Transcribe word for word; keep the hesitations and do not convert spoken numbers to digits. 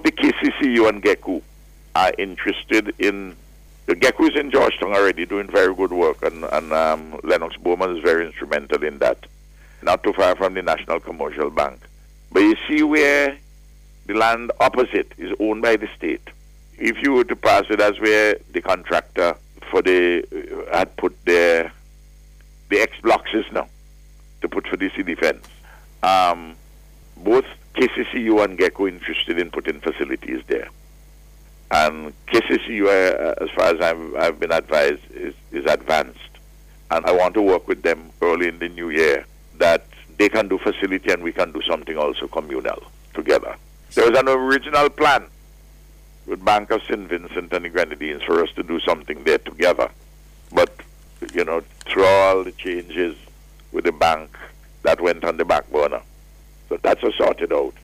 both the K C C U and GECU are interested in. The GECU is in Georgetown already doing very good work, and, and um, Lennox Bowman is very instrumental in that. Not too far from the National Commercial Bank. But you see where the land opposite is owned by the state. If you were to pass it as where the contractor for the uh, had put their the X blocks is now to put for the city fence. Um, both K C C U and GECU interested in putting facilities there. And K C C U, uh, as far as I've, I've been advised, is, is advanced. And I want to work with them early in the new year that they can do facility and we can do something also communal together. There was an original plan with Bank of Saint Vincent and the Grenadines for us to do something there together. But, you know, through all the changes with the bank, that went on the back burner. So that's all sorted out.